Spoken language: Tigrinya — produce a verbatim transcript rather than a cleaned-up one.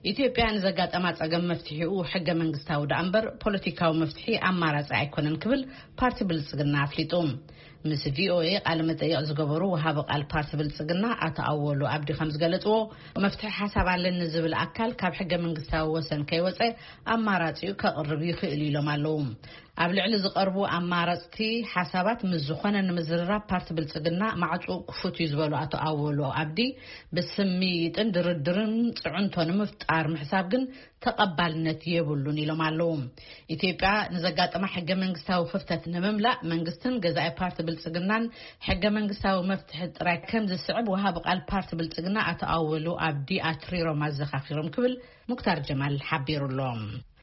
ኢትዮጵያ ንዘጋጠማ ጸገም መፍትሒኡ ሕገ መንግስታዊ ዳንበር ፖለቲካዊ መፍትሒ አማራጭ አይኮነን ክብል ፓርቲ ብልጽግና አፍሊጡ ምስ ቪኦኤ ቃለ መጠይቅ ዝገበሩ ወሃብ ቃል ፓርቲ ብልጽግና አቶ አወሉ አብዲ ከምዝ ገለጽዎ መፍትሒ ሓሳብ አለን ዝብል አካል ካብ ሕገ መንግስታዊ ወሰን ከይወፀ አማራጭኡ ከቅርብ ይኽእል ኢሎም አለው ኣብ ልዕሊ ዝቀርቡ አማራጭቲ ሓሳባት ምስ ዝኾነ ንምዝርራብ ፓርቲ ብልጽግና ማዕፁ ክፉት ይዝበሉ አቶ አወሉ አብዲ ብስሚጥን ድርድርን ጽዑንቶን ምፍጣር ምሕሳብ ግን ተቀባልነት የብሉን ኢሎም አለው ኢትዮጵያ ንዘጋጠማ ሕገ መንግስታዊ ክፍተት ንምምላእ መንግስትን ገዛኢ ፓርቲ ብልጽግናን ሕገ መንግስታዊ መፍትሒ ጥራይ ከም ዝስዕብ ወሃብ ቃል ፓርቲ ብልጽግና አቶ አወሉ አብዲ አትሪሮም አዘኻኺሮም ክብል ሙክታር ጀማል ሓቢሩሎም